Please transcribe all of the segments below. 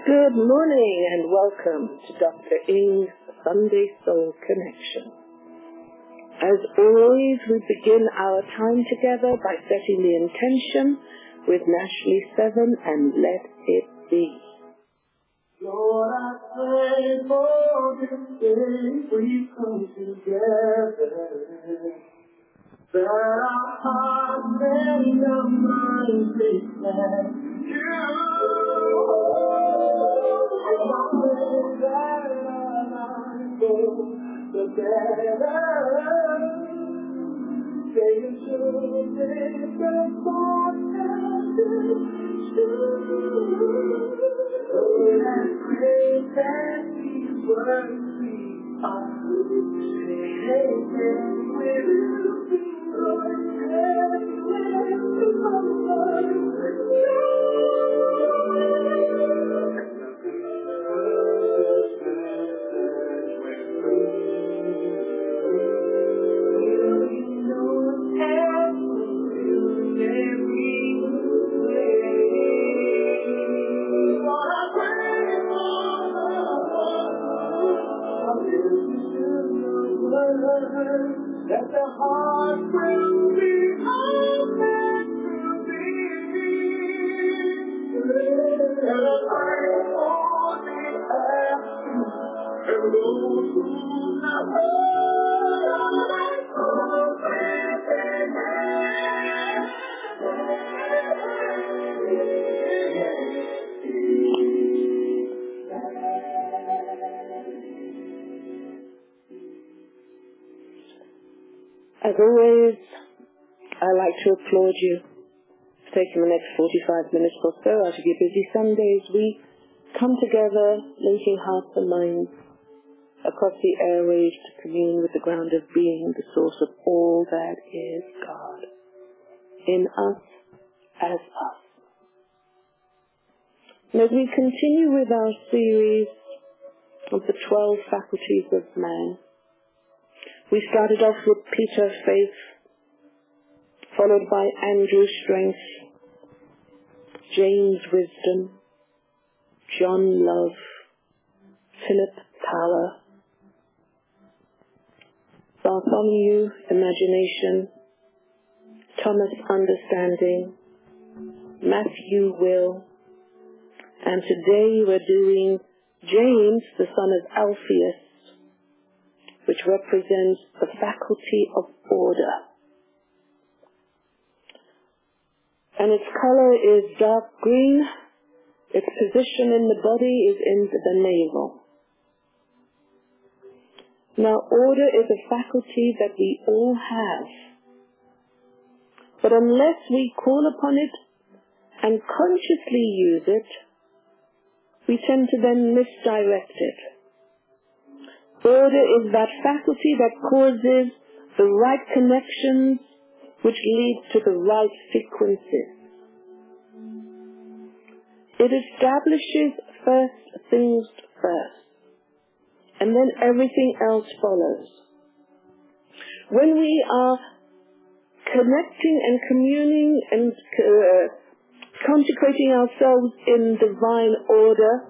Good morning and welcome to Dr. Ing's Sunday Soul Connection. As always, we begin our time together by setting the intention with Nashley 7 and Let It Be. Lord, I pray for this day we've come together, that our hearts and our minds reflect you. And I pray that our lives go together, staying true with the thoughts and true. Lord, I pray that these words we are taken with you. That the heart will be open to thee, and I pray for the absent and those who have heard As always, I like to applaud you for taking the next 45 minutes or so out of your busy Sundays. We come together, linking hearts and minds across the airwaves to commune with the ground of being, the source of all that is God, in us, as us. And as we continue with our series of the 12 faculties of man, we started off with Peter, faith, followed by Andrew, strength, James, wisdom, John, love, Philip, power, Bartholomew, imagination, Thomas, understanding, Matthew, will, and today we're doing James, the son of Alphaeus, which represents the faculty of order. And its color is dark green. Its position in the body is in the navel. Now, order is a faculty that we all have. But unless we call upon it and consciously use it, we tend to then misdirect it. Order is that faculty that causes the right connections which lead to the right frequencies. It establishes first things first, and then everything else follows. When we are connecting and communing and consecrating ourselves in divine order,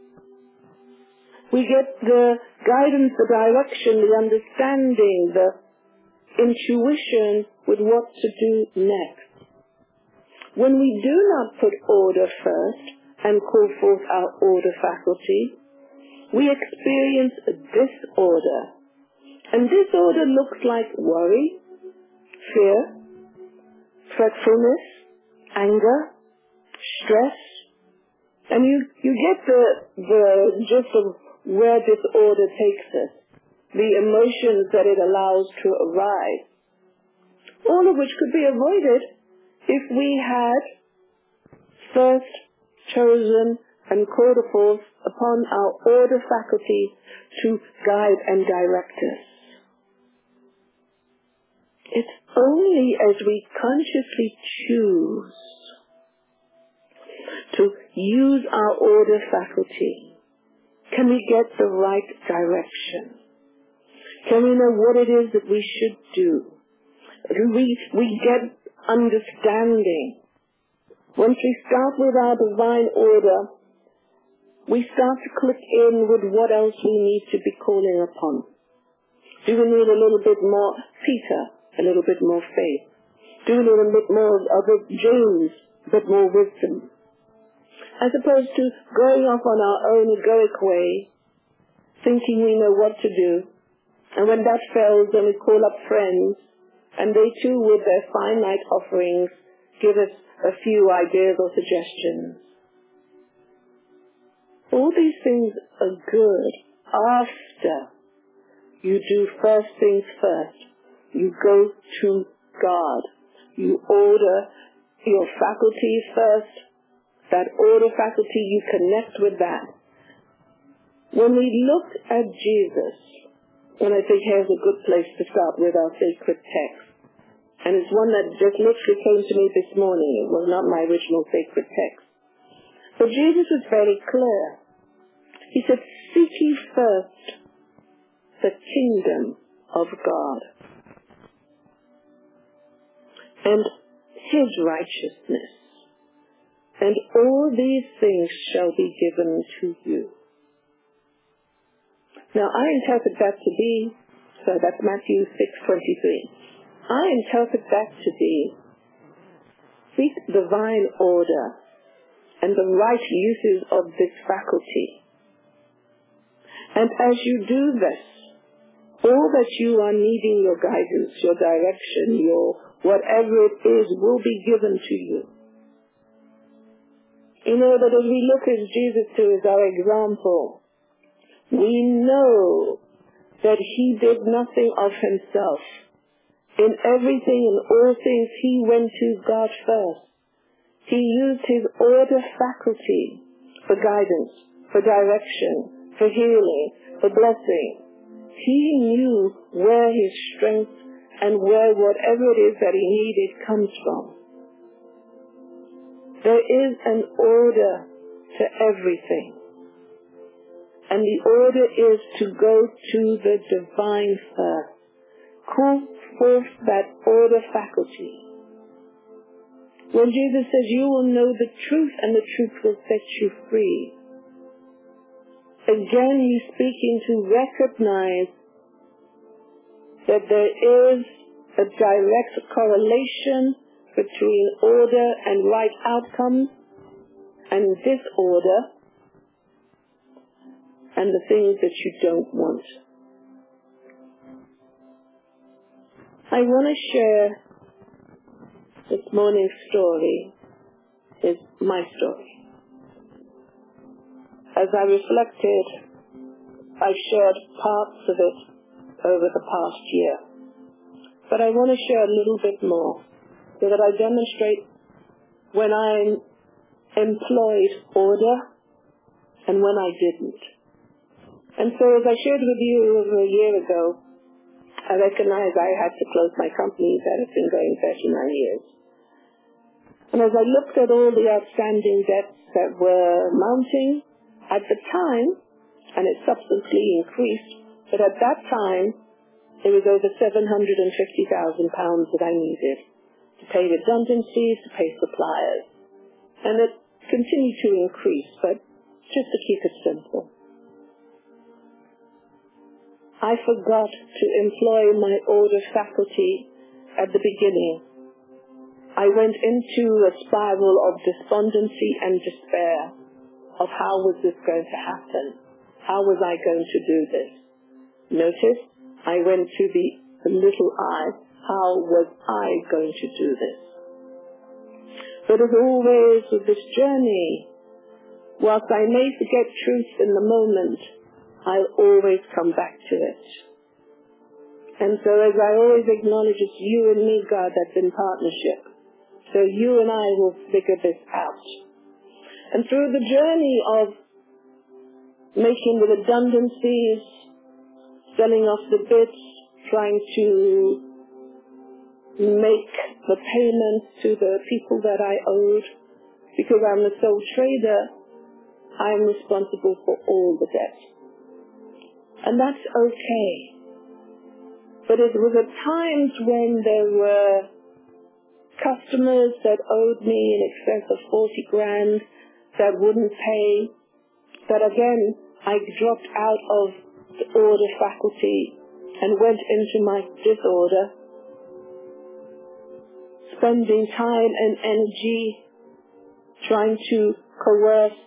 we get the guidance, the direction, the understanding, the intuition with what to do next. When we do not put order first and call forth our order faculty, we experience a disorder. And disorder looks like worry, fear, fretfulness, anger, stress. And you get the gist of where disorder takes us, the emotions that it allows to arise, all of which could be avoided if we had first chosen and called forth upon our order faculty to guide and direct us. It's only as we consciously choose to use our order faculty can we get the right direction. Can we know what it is that we should do? We get understanding. Once we start with our divine order, we start to click in with what else we need to be calling upon. Do we need a little bit more Peter, a little bit more faith? Do we need a bit more of a James, a bit more wisdom? As opposed to going off on our own egoic way, thinking we know what to do, and when that fails, then we call up friends, and they too, with their finite offerings, give us a few ideas or suggestions. All these things are good after you do first things first. You go to God. You order your faculties first. That order faculty, you connect with that. When we look at Jesus, and I think here's a good place to start with our sacred text, and it's one that just literally came to me this morning. It was not my original sacred text. But Jesus is very clear. He said, seek ye first the kingdom of God and his righteousness, and all these things shall be given to you. Now I interpret that to be, so that's Matthew 6:23. I interpret that to be, seek divine order and the right uses of this faculty. And as you do this, all that you are needing, your guidance, your direction, your whatever it is, will be given to you. You know that as we look at Jesus too as our example, we know that he did nothing of himself. In everything and all things, he went to God first. He used his order faculty for guidance, for direction, for healing, for blessing. He knew where his strength and where whatever it is that he needed comes from. There is an order to everything. And the order is to go to the divine first. Call forth that order faculty. When Jesus says, you will know the truth and the truth will set you free. Again, he's speaking to recognize that there is a direct correlation between order and right outcomes and disorder and the things that you don't want. I want to share this morning's story, is my story. As I reflected, I've shared parts of it over the past year. But I want to share a little bit more so that I demonstrate when I employed order and when I didn't. And so as I shared with you over a year ago, I recognized I had to close my company that had been going 39 years. And as I looked at all the outstanding debts that were mounting at the time, and it subsequently increased, but at that time, it was over £750,000 that I needed to pay redundancies, to pay suppliers. And it continued to increase, but just to keep it simple. I forgot to employ my order faculty at the beginning. I went into a spiral of despondency and despair of how was this going to happen? How was I going to do this? Notice, I went to the little I. How was I going to do this? But as always with this journey, whilst I may forget truth in the moment, I'll always come back to it. And so as I always acknowledge, it's you and me, God, that's in partnership. So you and I will figure this out. And through the journey of making the redundancies, selling off the bits, trying to make the payments to the people that I owed, because I'm the sole trader, I'm responsible for all the debt. And that's okay. But it was at times when there were customers that owed me in excess of 40 grand that wouldn't pay, that again I dropped out of the order faculty and went into my disorder, spending time and energy trying to coerce,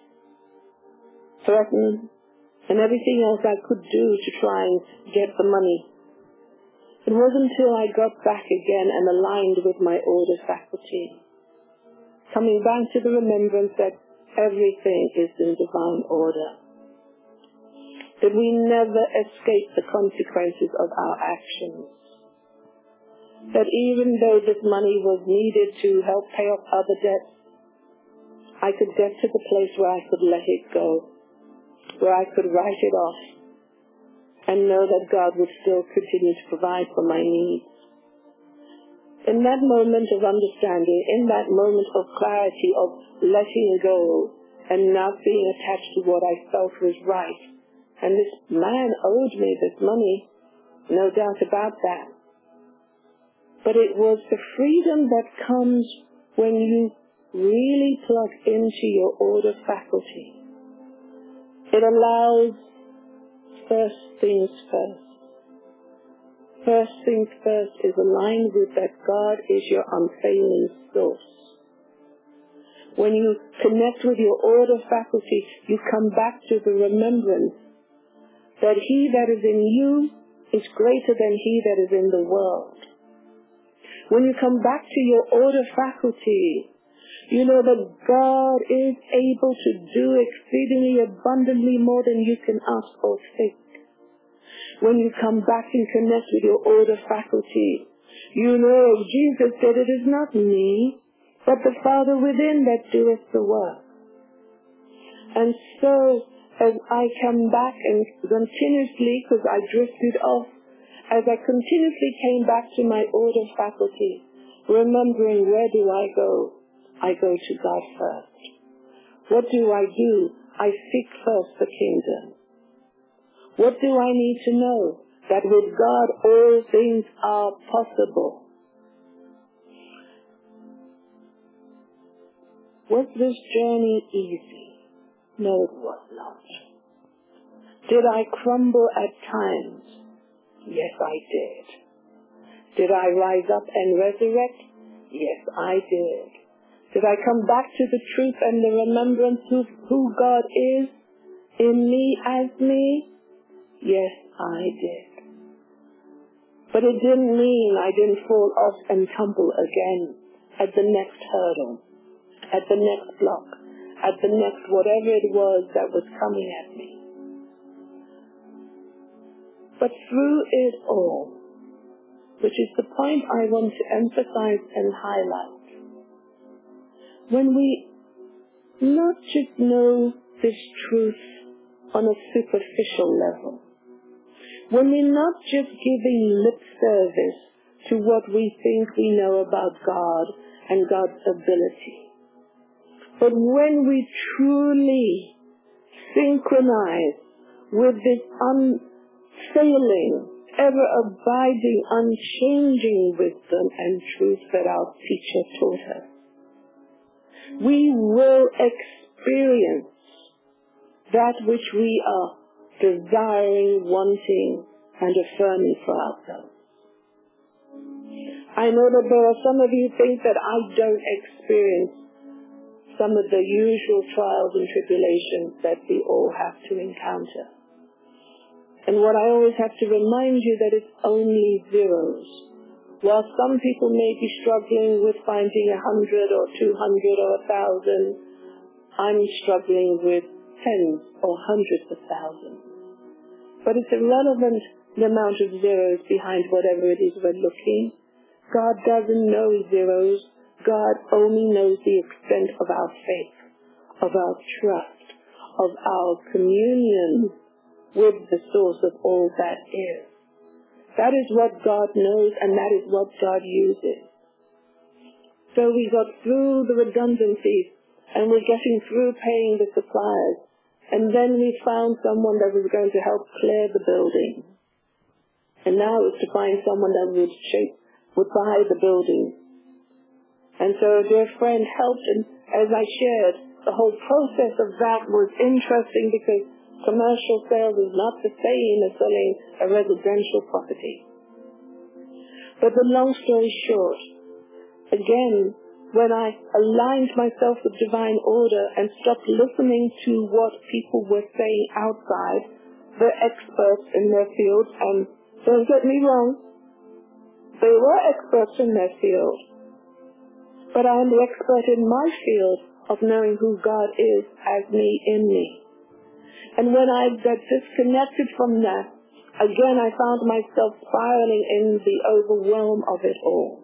threaten, and everything else I could do to try and get the money. It wasn't until I got back again and aligned with my order faculty, coming back to the remembrance that everything is in divine order, that we never escape the consequences of our actions, that even though this money was needed to help pay off other debts, I could get to the place where I could let it go, where I could write it off, and know that God would still continue to provide for my needs. In that moment of understanding, in that moment of clarity, of letting go and not being attached to what I felt was right, and this man owed me this money, no doubt about that. But it was the freedom that comes when you really plug into your order faculty. It allows first things first. First things first is aligned with that God is your unfailing source. When you connect with your order faculty, you come back to the remembrance that he that is in you is greater than he that is in the world. When you come back to your order faculty, you know that God is able to do exceedingly abundantly more than you can ask or think. When you come back and connect with your order faculty, you know Jesus said, it is not me, but the Father within that doeth the work. And so, as I come back and continuously, because I drifted off, as I continuously came back to my order faculty, remembering where do I go? I go to God first. What do? I seek first the kingdom. What do I need to know? That with God all things are possible. Was this journey easy? No, it was not. Did I crumble at times? Yes, I did. Did I rise up and resurrect? Yes, I did. Did I come back to the truth and the remembrance of who God is in me as me? Yes, I did. But it didn't mean I didn't fall off and tumble again at the next hurdle, at the next block, at the next whatever it was that was coming at me. But through it all, which is the point I want to emphasize and highlight, when we not just know this truth on a superficial level, when we're not just giving lip service to what we think we know about God and God's ability, but when we truly synchronize with this unfailing, ever-abiding, unchanging wisdom and truth that our teacher taught us, we will experience that which we are desiring, wanting, and affirming for ourselves. I know that there are some of you think that I don't experience some of the usual trials and tribulations that we all have to encounter. And what I always have to remind you that it's only zeros. While some people may be struggling with finding 100 or 200 or 1,000, I'm struggling with tens or hundreds of thousands. But it's irrelevant the amount of zeros behind whatever it is we're looking. God doesn't know zeros. God only knows the extent of our faith, of our trust, of our communion with the source of all that is. That is what God knows, and that is what God uses. So we got through the redundancies, and we're getting through paying the suppliers. And then we found someone that was going to help clear the building. And now it's to find someone that would buy the building. And so a dear friend helped, and as I shared, the whole process of that was interesting because commercial sales is not the same as selling a residential property. But the long story short, again, when I aligned myself with divine order and stopped listening to what people were saying outside, the experts in their field, and don't get me wrong, they were experts in their field, but I am the expert in my field of knowing who God is as me in me. And when I got disconnected from that, again I found myself spiraling in the overwhelm of it all.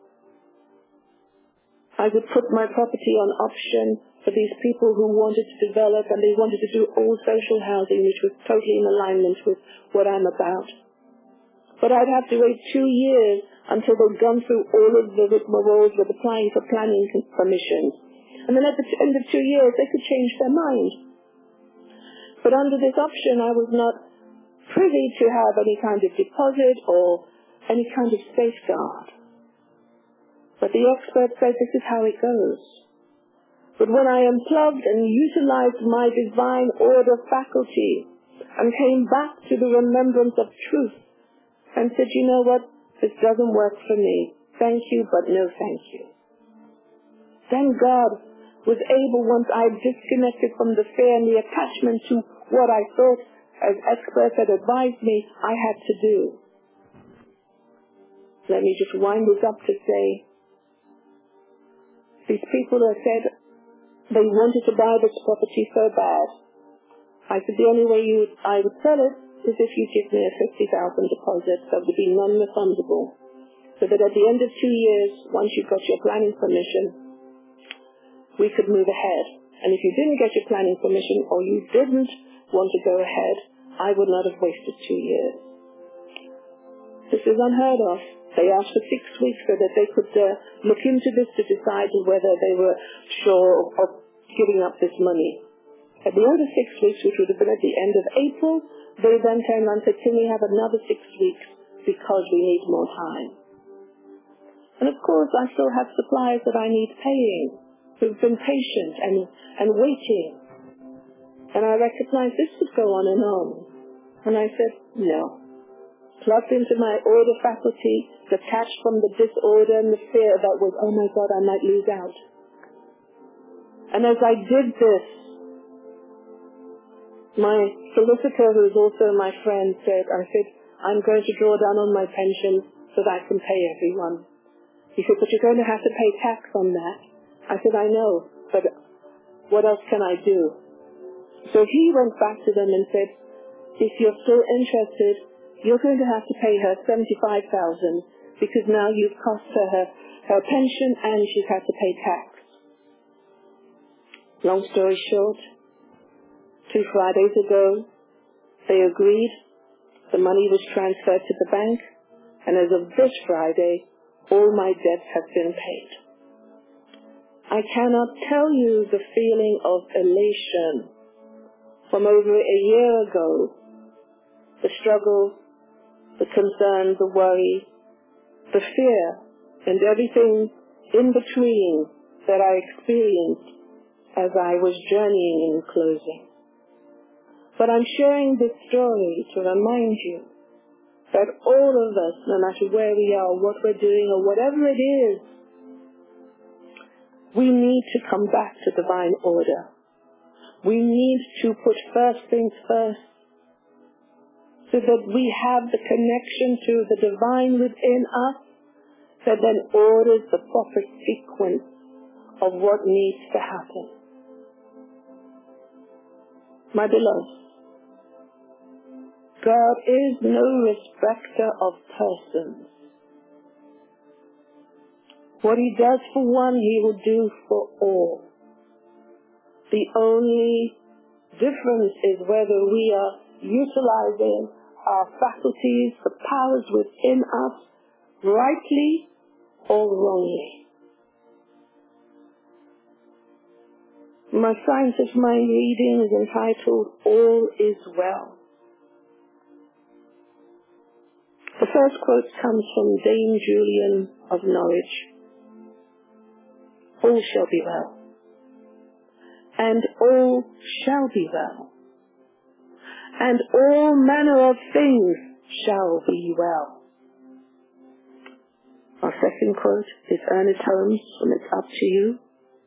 I would put my property on option for these people who wanted to develop, and they wanted to do all social housing, which was totally in alignment with what I'm about. But I'd have to wait 2 years until they'd gone through all of the rigmaroles with applying for planning permissions. And then at the end of 2 years, they could change their mind. But under this option, I was not privy to have any kind of deposit or any kind of safeguard. But the expert said this is how it goes. But when I unplugged and utilized my divine order faculty and came back to the remembrance of truth and said, you know what, this doesn't work for me. Thank you, but no thank you. Then God was able, once I disconnected from the fear and the attachment to what I thought as experts had advised me I had to do. Let me just wind this up to say, these people that said they wanted to buy this property so bad, I said the only way I would sell it is if you give me a $50,000 deposit that would be non-refundable, so that at the end of 2 years, once you've got your planning permission, we could move ahead. And if you didn't get your planning permission or you didn't want to go ahead, I would not have wasted 2 years. This is unheard of. They asked for 6 weeks so that they could look into this to decide whether they were sure of giving up this money. At the end of 6 weeks, which would have been at the end of April, they then turned around and said, can we have another 6 weeks because we need more time? And of course, I still have suppliers that I need paying, who've been patient and waiting. And I recognized this would go on and on. And I said, no. Plugged into my order faculty, detached from the disorder and the fear that was, oh my God, I might lose out. And as I did this, my solicitor, who is also my friend, said, I'm going to draw down on my pension so that I can pay everyone. He said, but you're going to have to pay tax on that. I said, I know, but what else can I do? So he went back to them and said, if you're still interested, you're going to have to pay her $75,000 because now you've cost her pension and she's had to pay tax. Long story short, 2 Fridays ago, they agreed. The money was transferred to the bank, and as of this Friday, all my debts have been paid. I cannot tell you the feeling of elation from over a year ago, the struggle, the concern, the worry, the fear, and everything in between that I experienced as I was journeying in closing. But I'm sharing this story to remind you that all of us, no matter where we are, what we're doing, or whatever it is, we need to come back to divine order. We need to put first things first so that we have the connection to the divine within us that then orders the proper sequence of what needs to happen. My beloved, God is no respecter of persons. What he does for one, he will do for all. The only difference is whether we are utilizing our faculties, the powers within us, rightly or wrongly. My Science of Mind reading is entitled, All is Well. The first quote comes from Dame Julian of Norwich. All shall be well. and all shall be well. And all manner of things shall be well. Our second quote is Ernest Holmes from It's Up to You.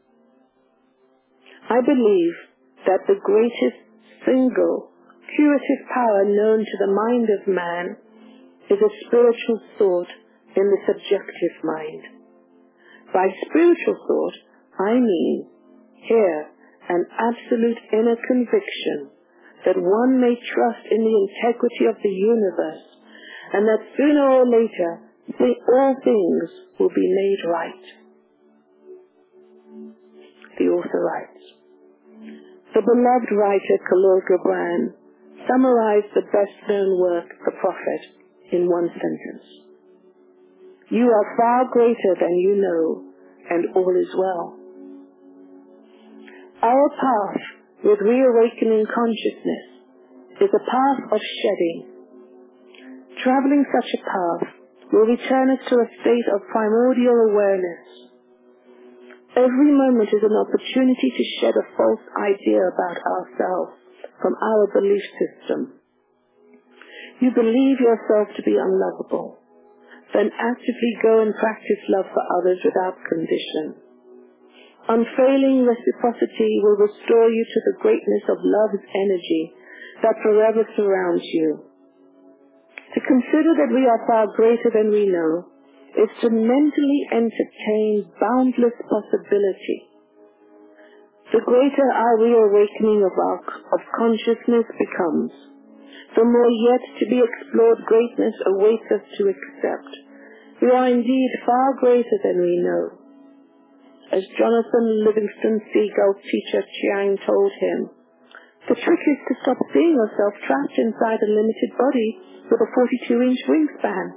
I believe that the greatest single curative power known to the mind of man is a spiritual thought in the subjective mind. By spiritual thought, I mean here an absolute inner conviction that one may trust in the integrity of the universe, and that sooner or later all things will be made right. The author writes, the beloved writer Khalil Gibran summarized the best-known work, The Prophet, in one sentence. You are far greater than you know, and all is well. Our path with reawakening consciousness is a path of shedding. Traveling such a path will return us to a state of primordial awareness. Every moment is an opportunity to shed a false idea about ourselves from our belief system. You believe yourself to be unlovable, then actively go and practice love for others without condition. Unfailing reciprocity will restore you to the greatness of love's energy that forever surrounds you. To consider that we are far greater than we know is to mentally entertain boundless possibility. The greater our reawakening of consciousness becomes, the more yet to be explored greatness awaits us to accept. We are indeed far greater than we know. As Jonathan Livingston Seagull's teacher Chiang told him, the trick is to stop seeing yourself trapped inside a limited body with a 42-inch wingspan.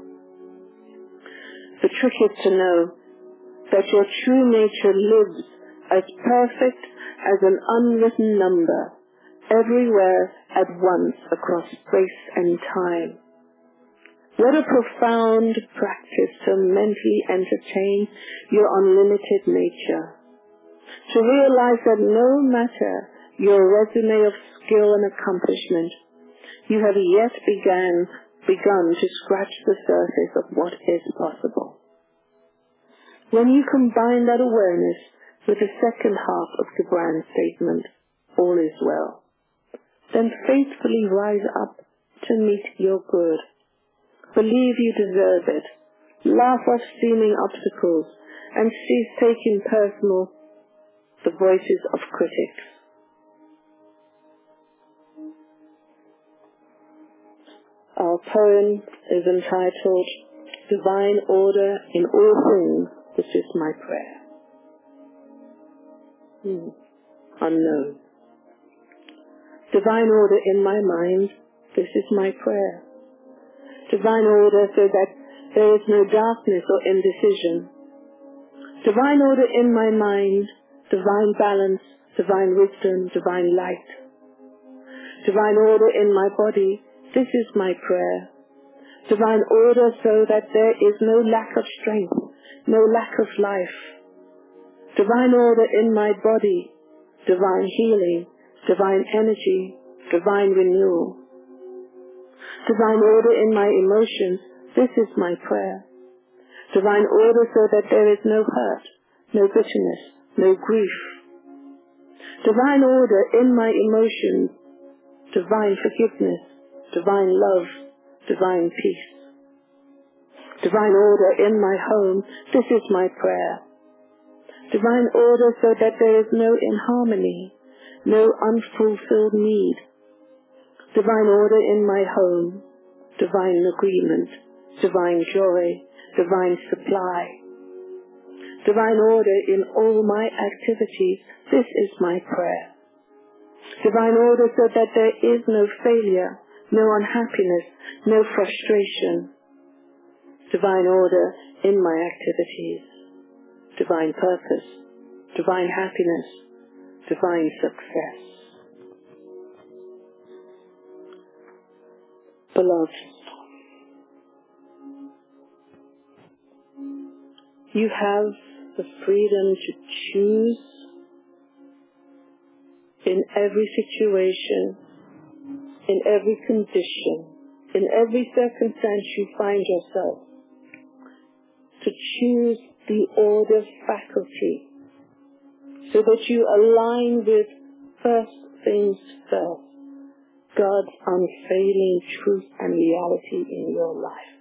The trick is to know that your true nature lives as perfect as an unwritten number, everywhere at once across space and time. What a profound practice to mentally entertain your unlimited nature. To realize that no matter your resume of skill and accomplishment, you have yet begun to scratch the surface of what is possible. When you combine that awareness with the second half of Gibran's statement, all is well, then faithfully rise up to meet your good. Believe you deserve it. Laugh off seeming obstacles and cease taking personal the voices of critics. Our poem is entitled Divine Order in All Things, This is My Prayer. Unknown. Divine order in my mind, this is my prayer. Divine order so that there is no darkness or indecision. Divine order in my mind, divine balance, divine wisdom, divine light. Divine order in my body, this is my prayer. Divine order so that there is no lack of strength, no lack of life. Divine order in my body, divine healing, divine energy, divine renewal. Divine order in my emotions, this is my prayer. Divine order so that there is no hurt, no bitterness, no grief. Divine order in my emotions, divine forgiveness, divine love, divine peace. Divine order in my home, this is my prayer. Divine order so that there is no inharmony, no unfulfilled need. Divine order in my home, divine agreement, divine joy, divine supply. Divine order in all my activities, this is my prayer. Divine order so that there is no failure, no unhappiness, no frustration. Divine order in my activities, divine purpose, divine happiness, divine success. Beloved, you have the freedom to choose in every situation, in every condition, in every circumstance you find yourself, to choose the order faculty so that you align with first things first, God's unfailing truth and reality in your life.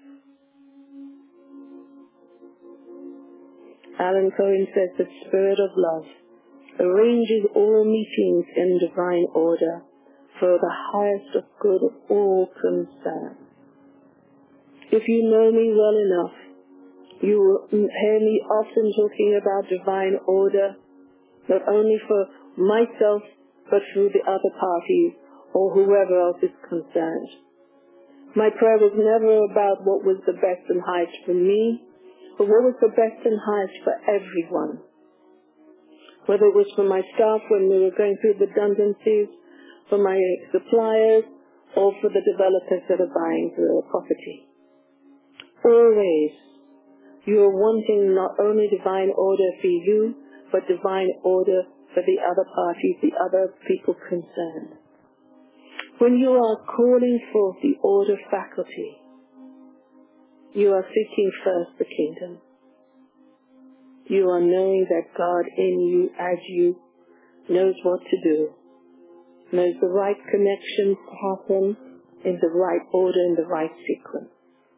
Alan Cohen says the Spirit of love arranges all meetings in divine order for the highest of good of all concerned. If you know me well enough, you will hear me often talking about divine order, not only for myself, but for the other parties or whoever else is concerned. My prayer was never about what was the best and highest for me, but what was the best and highest for everyone. Whether it was for my staff when we were going through redundancies, for my suppliers, or for the developers that are buying the property. Always, you are wanting not only divine order for you, but divine order for the other parties, the other people concerned. When you are calling forth the order faculty, you are seeking first the kingdom. You are knowing that God in you, as you, knows what to do, knows the right connections to happen in the right order, in the right sequence.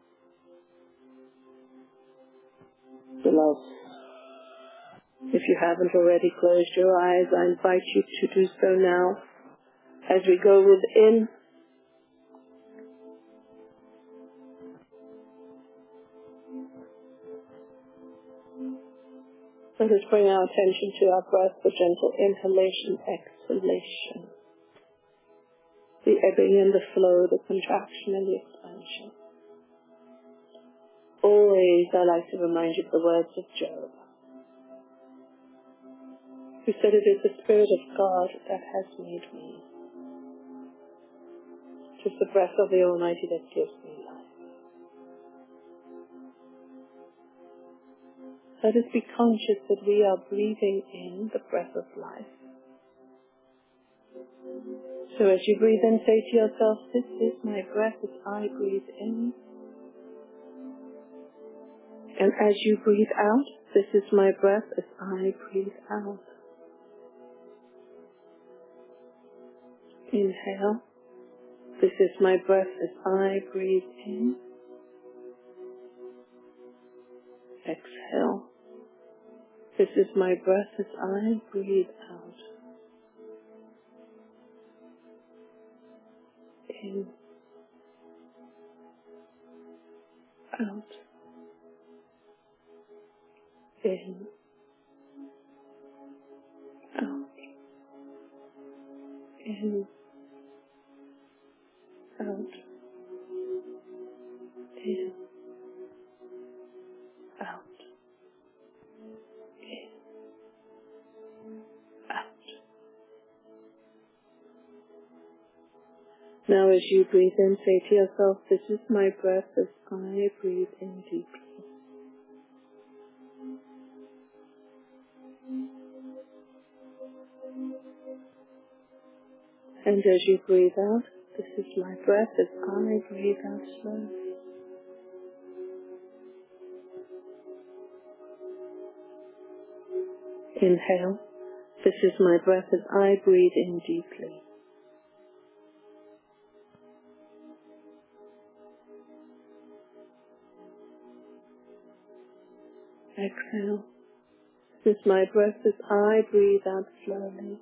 Beloved, if you haven't already closed your eyes, I invite you to do so now. As we go within, let us bring our attention to our breath, the gentle inhalation, exhalation, the ebbing and the flow, the contraction and the expansion. Always I like to remind you of the words of Job, who said, "It is the Spirit of God that has made me. It is the breath of the Almighty that gives me life." Let us be conscious that we are breathing in the breath of life. So as you breathe in, say to yourself, "This is my breath as I breathe in." And as you breathe out, "This is my breath as I breathe out." Inhale. "This is my breath as I breathe in." Exhale. "This is my breath as I breathe out." In. Out. In. Out. In. Out. In. Out. In. Out. Now as you breathe in, say to yourself, "This is my breath as I breathe in deeply." And as you breathe out, "This is my breath as I breathe out slowly." Inhale. "This is my breath as I breathe in deeply." Exhale. "This is my breath as I breathe out slowly."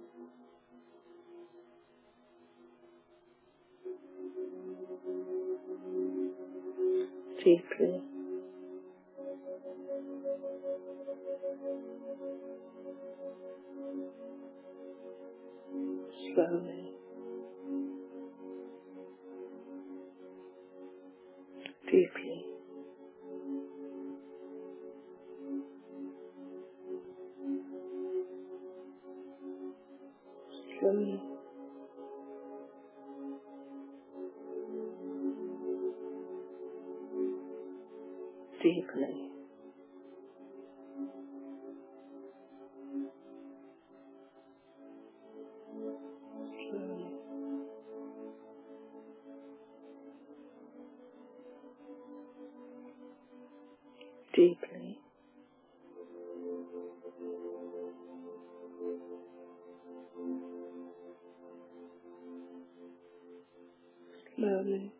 Deeply. Slowly. Deeply. Slowly. Deeply. deeply. Slowly.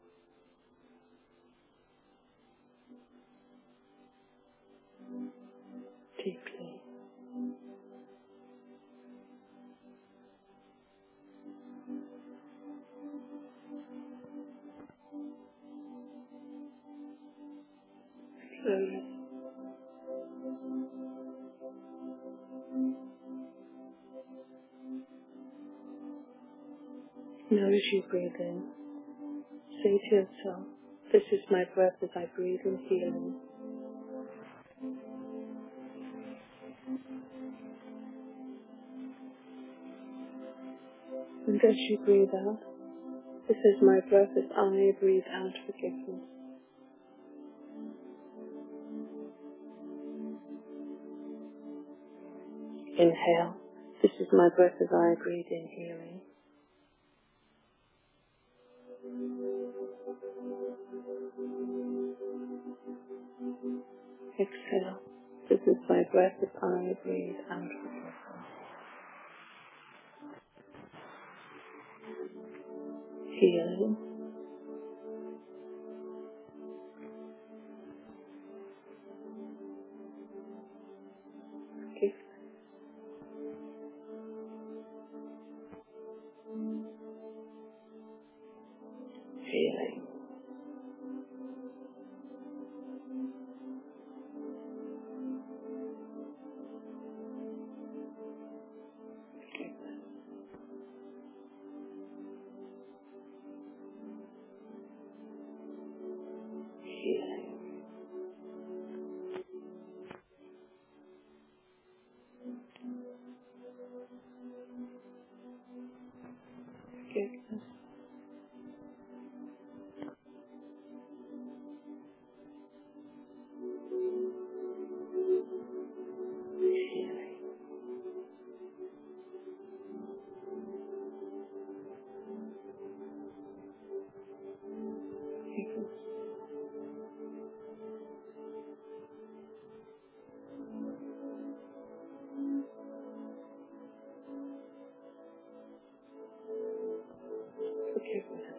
Deeply. Slowly. Now as you breathe in, say to yourself, this is my breath as I breathe in healing. And as you breathe out, this is my breath as I breathe out forgiveness. Inhale, this is my breath as I breathe in healing. Exhale, this is my breath as I breathe out forgiveness. Healing. Forgiveness. Healing. Healing. Forgiveness. Healing. Forgiveness. Forgiveness.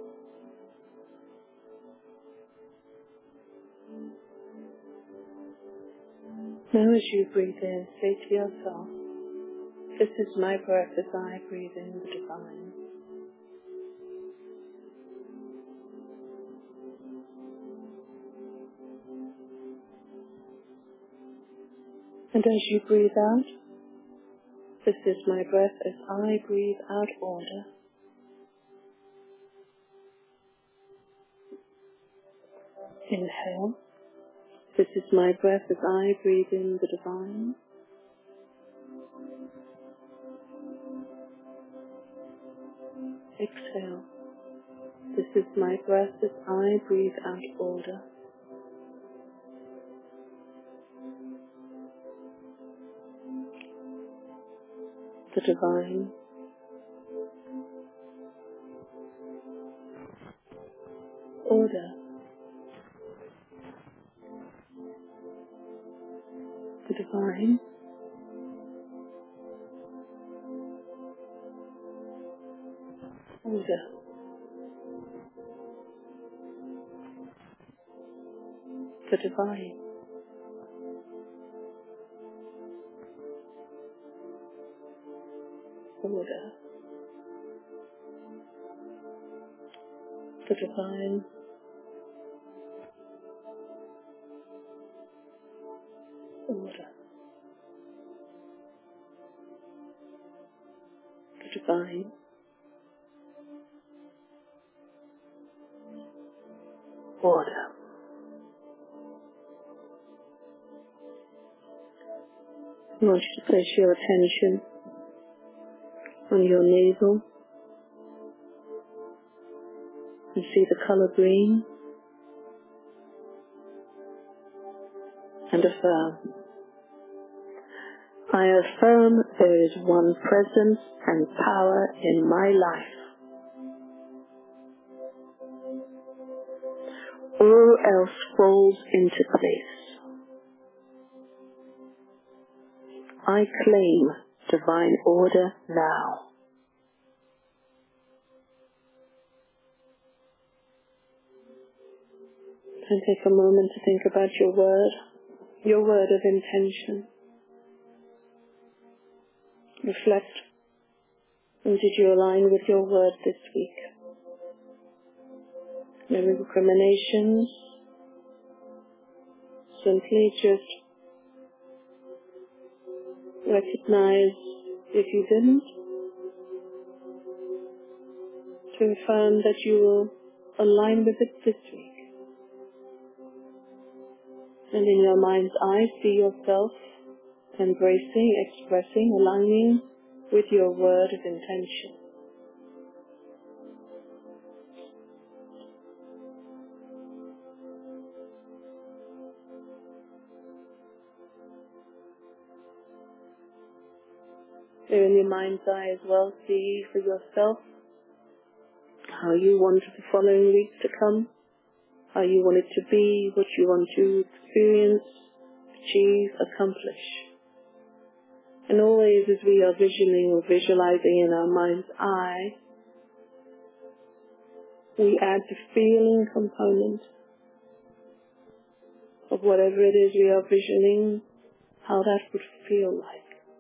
Now as you breathe in, say to yourself, this is my breath as I breathe in the divine. And as you breathe out, this is my breath as I breathe out order. Inhale, this is my breath as I breathe in the divine. Exhale, this is my breath as I breathe out order. The divine. Order. The divine. Order. The divine. Order. The divine. Order. The divine. Order. I want you to place your attention on your navel and see the color green and affirm. I affirm there is one presence and power in my life. All else falls into place. I claim divine order now. And take a moment to think about your word of intention. Reflect, and did you align with your word this week? No recriminations, simply just recognize if you didn't, to affirm that you will align with it this week. And in your mind's eye, see yourself embracing, expressing, aligning with your word of intention. There in your mind's eye as well, see for yourself how you want the following week to come, how you want it to be, what you want to experience, achieve, accomplish. And always as we are visioning or visualizing in our mind's eye, we add the feeling component of whatever it is we are visioning, how that would feel like.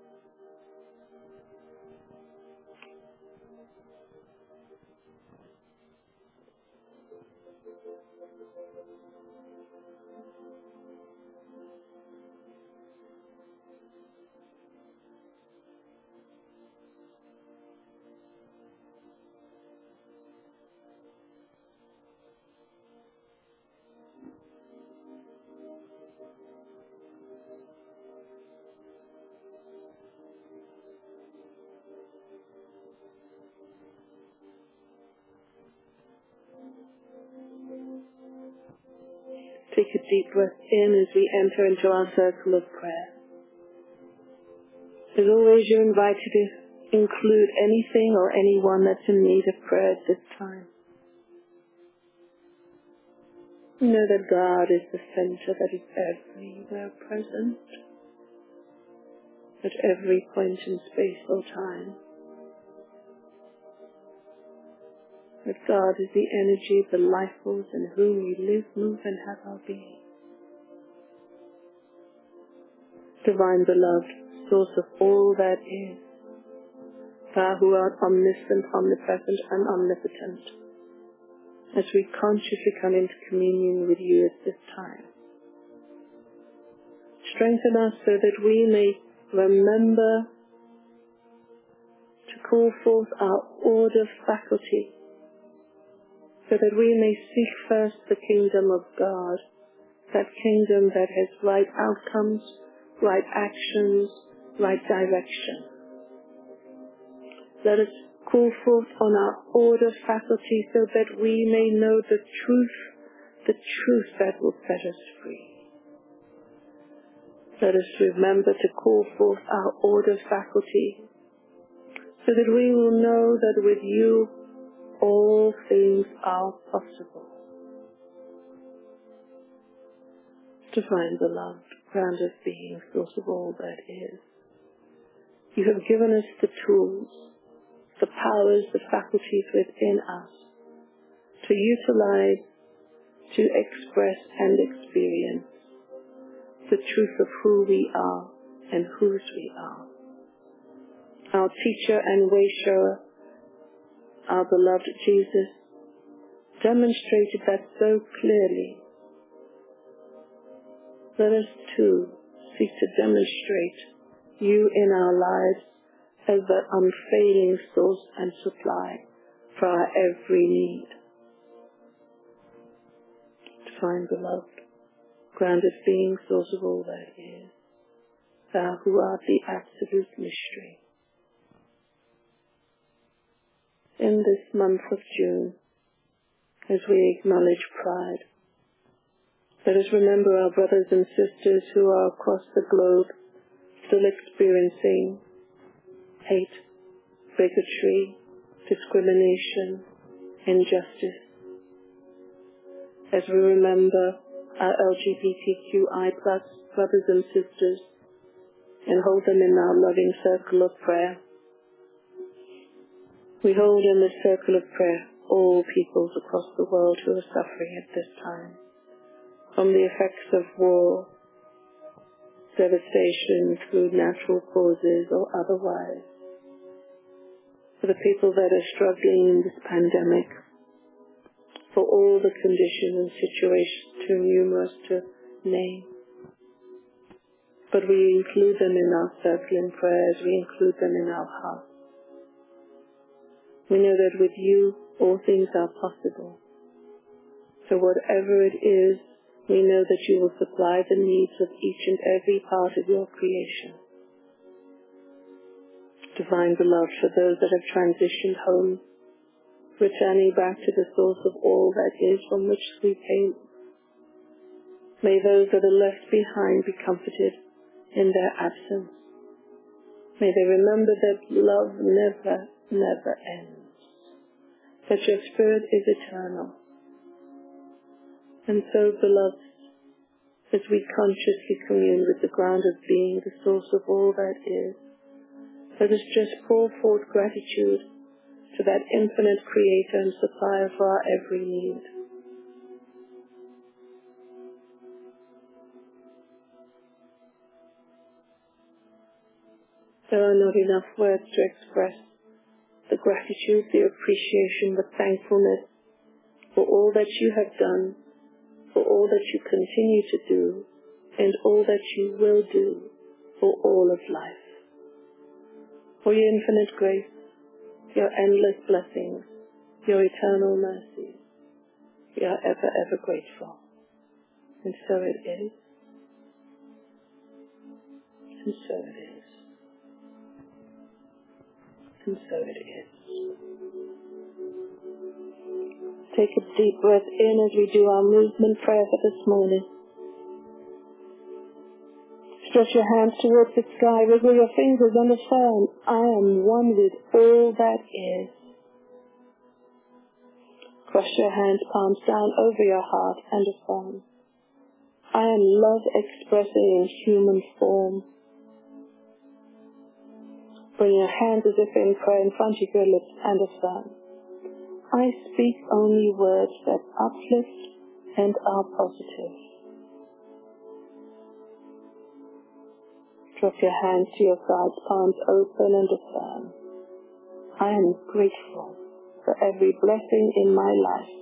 Take a deep breath in as we enter into our circle of prayer. As always, you're invited to include anything or anyone that's in need of prayer at this time. Know that God is the center that is everywhere present, at every point in space or time. That God is the energy, the life force in whom we live, move, and have our being. Divine Beloved, source of all that is, Thou who art omniscient, omnipresent, and omnipotent, as we consciously come into communion with you at this time. Strengthen us so that we may remember to call forth our order faculty, so that we may seek first the kingdom of God, that kingdom that has right outcomes, right actions, right direction. Let us call forth on our order faculty so that we may know the truth that will set us free. Let us remember to call forth our order faculty so that we will know that with you all things are possible. Divine Beloved, ground of being, source of all that is, you have given us the tools, the powers, the faculties within us to utilize, to express and experience the truth of who we are and whose we are. Our teacher and way shower, our beloved Jesus, demonstrated that so clearly. Let us too seek to demonstrate you in our lives as the unfailing source and supply for our every need. Divine Beloved, grounded being, source of all that is, Thou who art the absolute mystery. In this month of June, as we acknowledge Pride, let us remember our brothers and sisters who are across the globe still experiencing hate, bigotry, discrimination, injustice. As we remember our LGBTQI+ brothers and sisters and hold them in our loving circle of prayer. We hold in this circle of prayer all peoples across the world who are suffering at this time from the effects of war, devastation through natural causes or otherwise. For the people that are struggling in this pandemic, for all the conditions and situations too numerous to name. But we include them in our circle in prayers, we include them in our hearts. We know that with you, all things are possible. So whatever it is, we know that you will supply the needs of each and every part of your creation. Divine beloved, for those that have transitioned home, returning back to the source of all that is from which we came, may those that are left behind be comforted in their absence. May they remember that love never, never ends, that your spirit is eternal. And so, beloved, as we consciously commune with the ground of being, the source of all that is, let us just pour forth gratitude to that infinite creator and supplier for our every need. There are not enough words to express the gratitude, the appreciation, the thankfulness for all that you have done, for all that you continue to do, and all that you will do for all of life. For your infinite grace, your endless blessings, your eternal mercy, we are ever, ever grateful. And so it is. And so it is. And so it is. Take a deep breath in as we do our movement prayer for this morning. Stretch your hands towards the sky, wiggle your fingers and affirm, I am one with all that is. Cross your hands, palms down over your heart and affirm, I am love expressing in human form. Bring your hands as if in prayer in front of your lips and affirm, I speak only words that uplift and are positive. Drop your hands to your sides, palms open and affirm, I am grateful for every blessing in my life.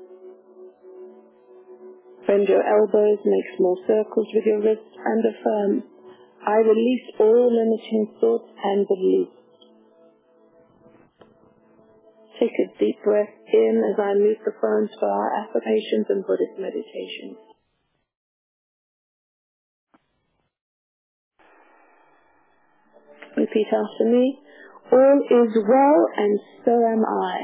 Bend your elbows, make small circles with your wrists and affirm, I release all limiting thoughts and beliefs. Take a deep breath in as I mute the phones for our affirmations and Buddhist meditations. Repeat after me. All is well and so am I.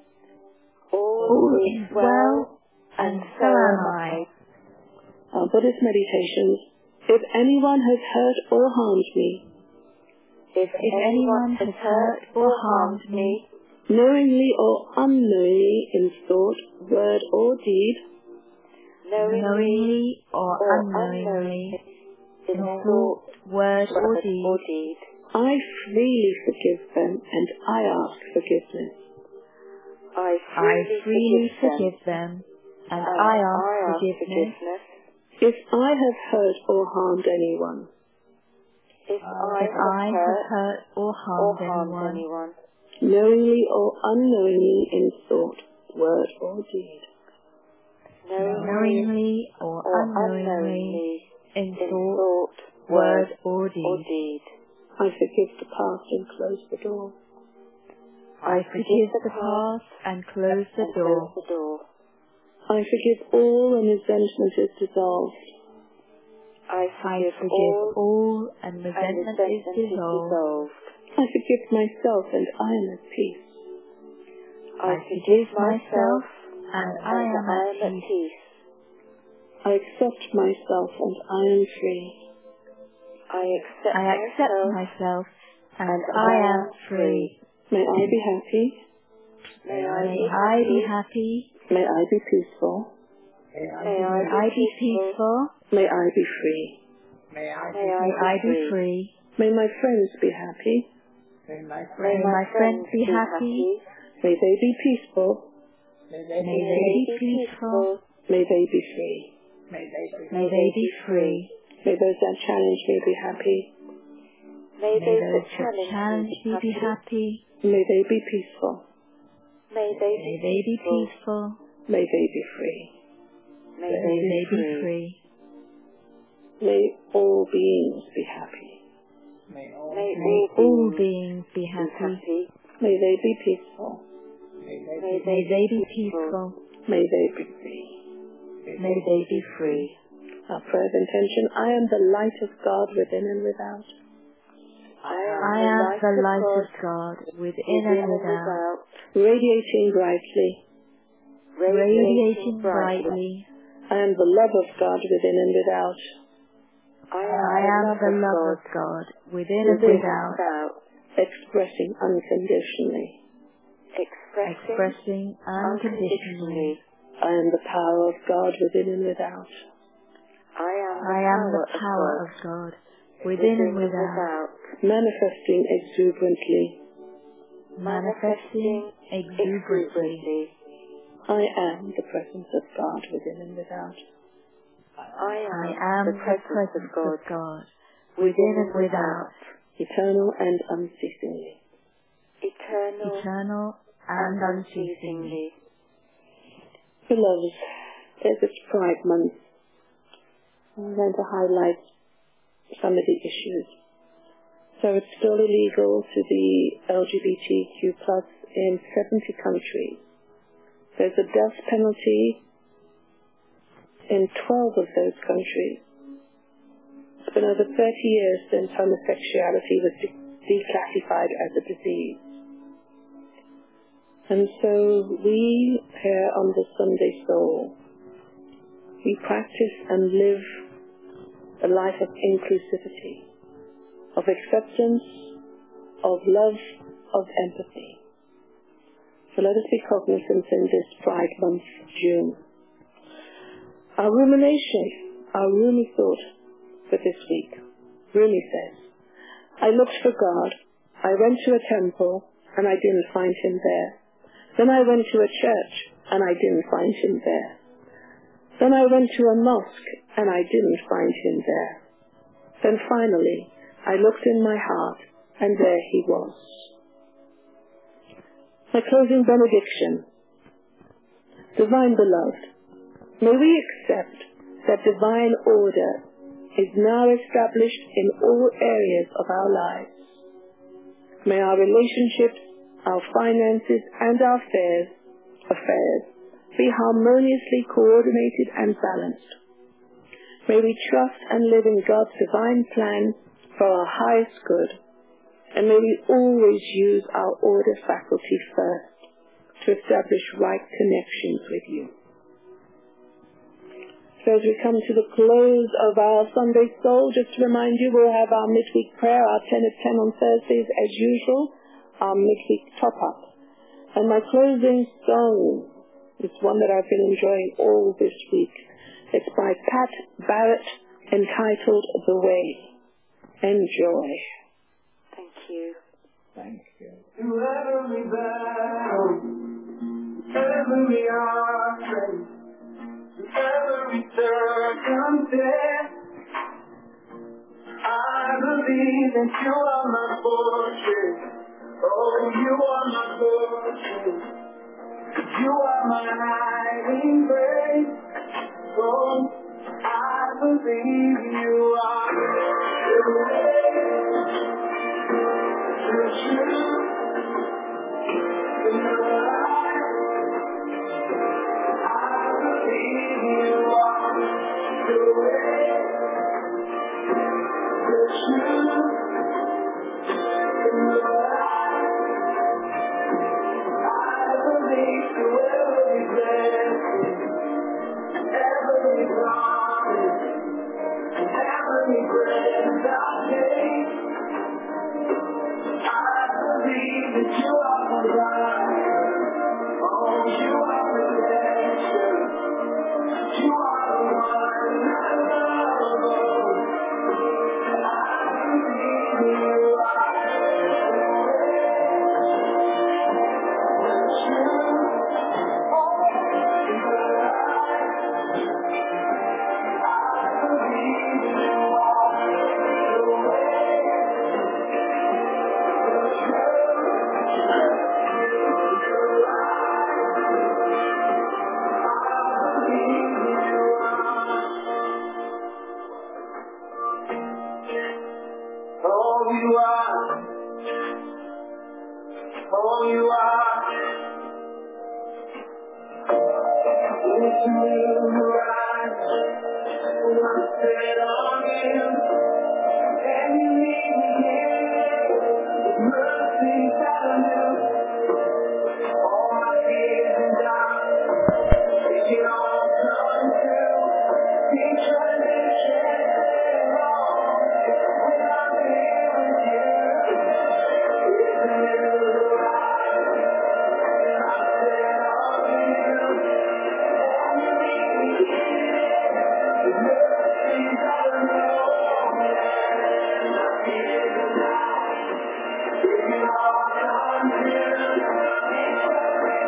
All is well and so am I. Our Buddhist meditations. If anyone has hurt or harmed me, if anyone has hurt or harmed me, knowingly or unknowingly in thought, word or deed, knowingly or unknowingly in thought, word or deed, I freely forgive them and I ask forgiveness. I freely forgive them and I ask forgiveness. If I have hurt or harmed anyone, if I have hurt or harmed anyone, knowingly or unknowingly in thought, word or deed, knowingly or unknowingly in thought, word or deed, I forgive the past and close the door. I forgive the past and close the door. I forgive all and resentment is dissolved. I forgive all and resentment is dissolved. I forgive myself and I am at peace. I forgive myself and I am at peace. I accept myself and I am free. I accept myself and I am free. May I be happy. May I be happy. May I be peaceful. May I be peaceful. May I be free. May I be free. May my friends be happy. May my friends be happy. May they be peaceful. May they be peaceful. May they be free. May they be free. May those that challenge me be happy. May those that challenge me be happy. May they be peaceful. May they be peaceful. May they be free. May they be free. May all beings be happy. May all beings be happy. May they be peaceful. May they be peaceful. May they be free. May they be free. Our prayer of intention, I am the light of God within and without. I am the light of God within and without, radiating brightly. radiating brightly. I am the love of God within and without. I am the love of God within and without, expressing unconditionally. expressing unconditionally. I am the power of God within and without. I am the power of God within and without, manifesting exuberantly. manifesting exuberantly. I am the presence of God within and without. I am the presence of God within and without, eternal and unceasingly. eternal and unceasingly. Beloved, as it's Pride Month, I'm going to highlight some of the issues. So it's still illegal to be LGBTQ+ in 70 countries. There's a death penalty in 12 of those countries. It's been over 30 years since homosexuality was declassified as a disease. And so we here on the Sunday Soul, we practice and live a life of inclusivity, of acceptance, of love, of empathy. So let us be cognizant in this Pride Month, June. Our rumination, our rumi thought for this week, Rumi says, I looked for God, I went to a temple, and I didn't find him there. Then I went to a church, and I didn't find him there. Then I went to a mosque, and I didn't find him there. Then finally, I looked in my heart, and there he was. My closing benediction. Divine Beloved, may we accept that divine order is now established in all areas of our lives. May our relationships, our finances, and our affairs be harmoniously coordinated and balanced. May we trust and live in God's divine plan for our highest good, and may we always use our order faculty first to establish right connections with you. So as we come to the close of our Sunday Soul, just to remind you, we'll have our midweek prayer, our 10 at 10 on Thursdays as usual, our midweek top-up. And my closing song is one that I've been enjoying all this week. It's by Pat Barrett, entitled The Way. Enjoy. Thank you. Thank you. To every battle, every offering, to every circumstance, I believe that you are my fortress. Oh, you are my fortress. You are my hiding place. Oh, I believe you are the way, the truth, the life. I believe you are the way, the truth, the life. I believe through every blessing, every promise, and every breath I take. I believe that you are provider. Oh, you are protection. You are the one I love. I believe Oh, you are. It's a new rise. I'm set on you. And you meet me here. Mercy found you. All my fears and doubts, they can all come true. Because they can't stay long when I'm here with you. It's a new rise. I'm set on you. And you meet me here. Mercy found you. And my fears and doubts, they can all come true.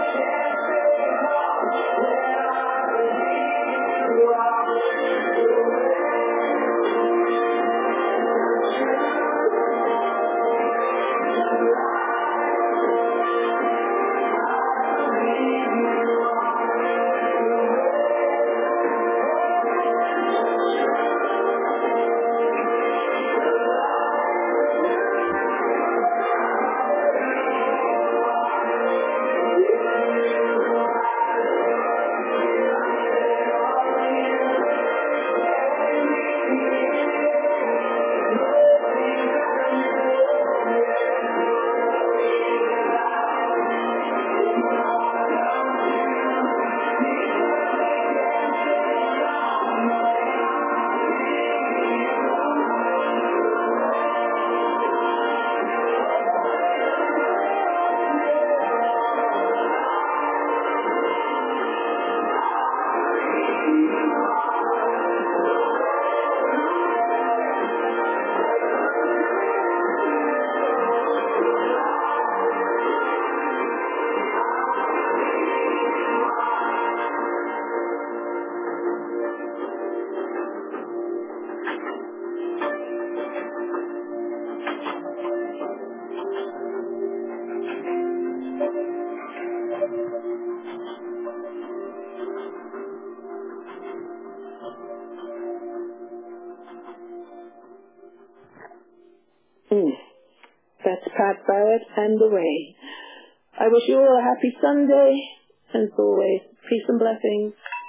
That's Pat Barrett and The Rain. I wish you all a happy Sunday, and as always, peace and blessings.